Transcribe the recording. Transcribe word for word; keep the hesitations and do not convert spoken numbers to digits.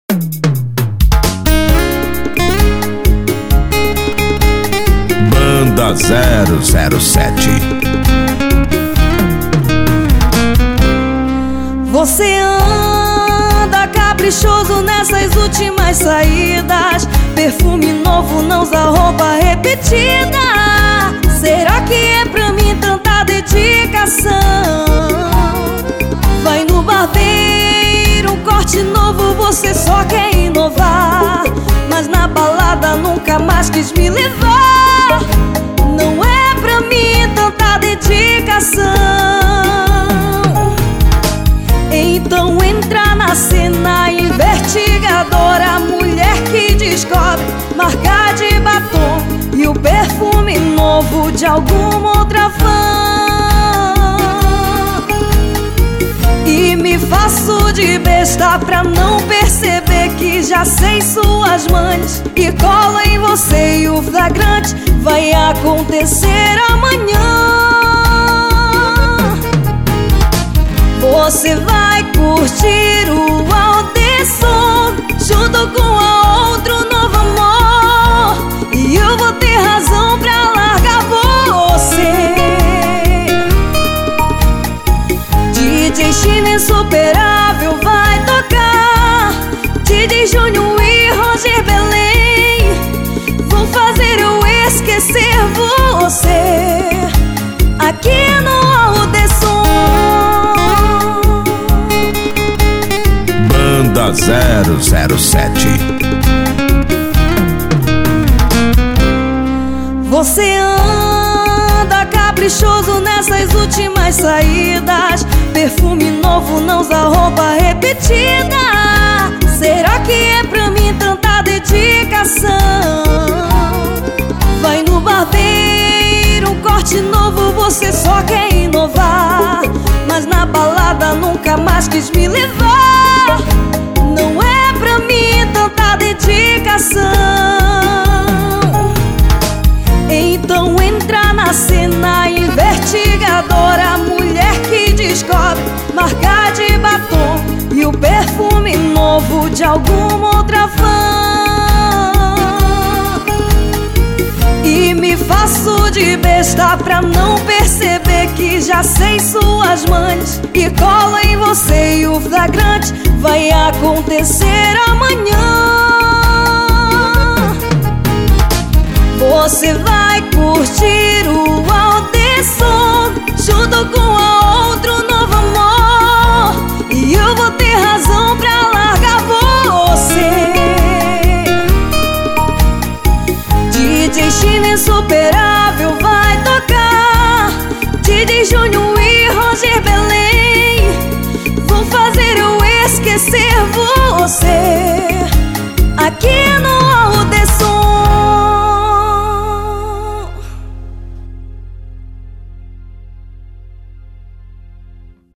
Banda zero zero sete. Você anda caprichoso nessas últimas saídas, perfume novo, não usa roupa repetida. Será que é pra mim tanta dedicação? Vai no barbeiro, um corte novo, você só quer inovar, mas na balada nunca mais quis me levar. Não é pra mim tanta dedicação. Então entra na cena investigadora, mulher que descobre marca de batom e o perfume novo de alguma outra fã. E me faço de besta pra não perceber que já sei suas manhas, e colo em você e o flagrante vai acontecer amanhã. Você vai curtir o Alderson junto com a outro novo amor, e eu vou ter razão pra largar você. D J China insuperável vai tocar, D J Júnior e Roger Belém vão fazer eu esquecer você aqui no Alderson. Banda zero zero sete. Você anda caprichoso nessas últimas saídas, perfume novo, não usa roupa repetida. Será que é pra mim tanta dedicação? Vai no barbeiro, um corte novo, você só quer inovar, mas na balada nunca mais quis me levar. Não é pra mim tanta dedicação. Então entra na cena investigadora, mulher que descobre marca de batom e o perfume novo de alguma outra fã. E me faço de besta pra não perceber que já sei suas manhas, e colo em você e o flagrante vai acontecer amanhã. Você vai curtir o Alderson junto com a outro novo amor, e eu vou ter razão pra largar você. D J China insuperável vai tocar, D J Júnior e Roger Belém vão fazer eu esquecer você aqui no